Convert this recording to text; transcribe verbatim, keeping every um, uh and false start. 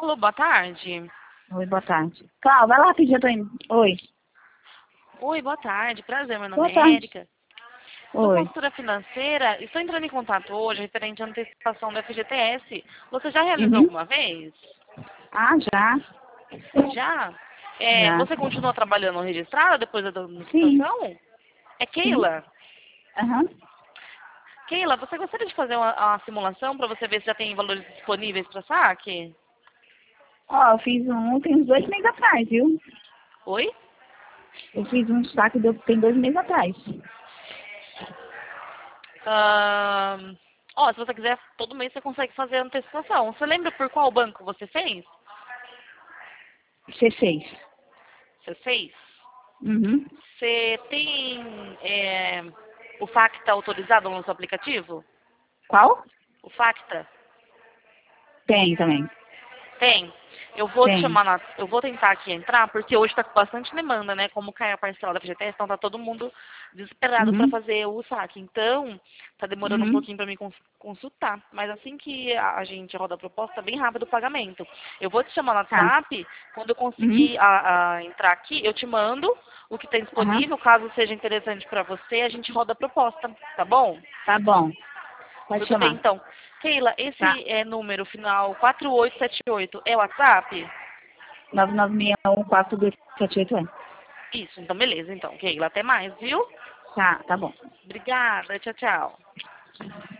Alô, boa tarde. Oi, boa tarde. Cláudia, vai lá pedir, eu tô indo. Oi. Oi, boa tarde. Prazer, meu nome Boa é tarde. Érica. Sou Oi. consultora financeira e estou entrando em contato hoje referente à antecipação do F G T S. Você já realizou Uhum. alguma vez? Ah, já. Já? É, Já. você continua trabalhando registrada depois da Sim. antecipação? É Sim. Keila. Aham. Keila, você gostaria de fazer uma, uma simulação para você ver se já tem valores disponíveis para saque? Ó, eu fiz um tem uns dois meses atrás, viu? Oi? Eu fiz um saque deu, tem dois meses atrás. Ahn, Ó, se você quiser, todo mês você consegue fazer a antecipação. Você lembra por qual banco você fez? C seis. Você fez? Uhum. Você tem é, o Facta autorizado no seu aplicativo? Qual? O Facta? Tem também. Tem. Eu vou te Tem. chamar na, eu vou tentar aqui entrar, porque hoje está com bastante demanda, né? Como cai a parcela da F G T S, então tá todo mundo desesperado para Uhum. fazer o saque. Então, tá demorando um Uhum. pouquinho para me cons- consultar. Mas assim que a, a gente roda a proposta, é bem rápido o pagamento. Eu vou te chamar no Tá. WhatsApp, quando eu Uhum. conseguir a- a entrar aqui, eu te mando o que tem Aham. disponível. Caso seja interessante para você, a gente roda a proposta, tá bom? Tá bom. Pode Tudo bem, chamar. então. Keila, Tá. esse é número final quatro oito sete oito é o WhatsApp? nove nove seis um quatro dois sete oito é. Isso, então beleza, então. Keila, até mais, viu? Tá, tá bom. Obrigada, tchau, tchau.